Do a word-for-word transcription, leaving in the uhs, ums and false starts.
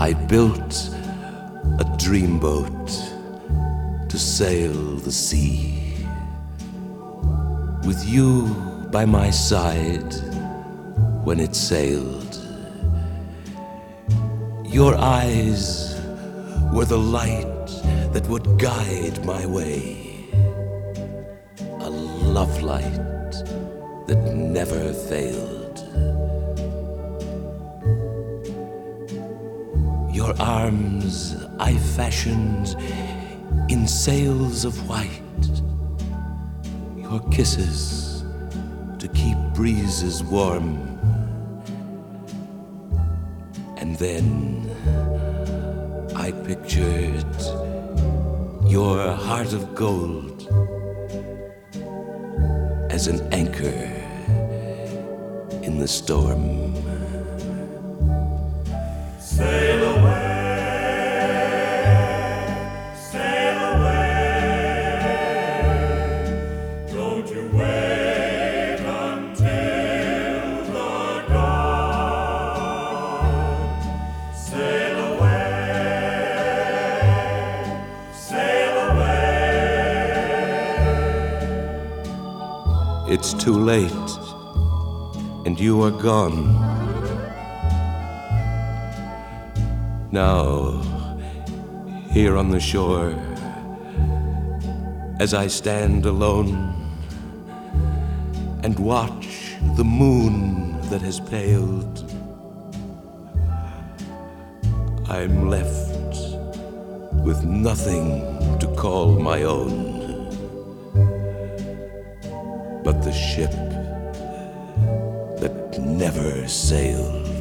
I built a dreamboat to sail the sea. With you by my side when it sailed, your eyes were the light that would guide my way, a love light that never failed. Your arms I fashioned in sails of white, your kisses to keep breezes warm. And then I pictured your heart of gold as an anchor in the storm. Sail away, sail away. Don't you wait until the dawn. Sail away, sail away. It's too late, and you are gone. Now, here on the shore, as I stand alone and watch the moon that has paled, I'm left with nothing to call my own but the ship that never sailed.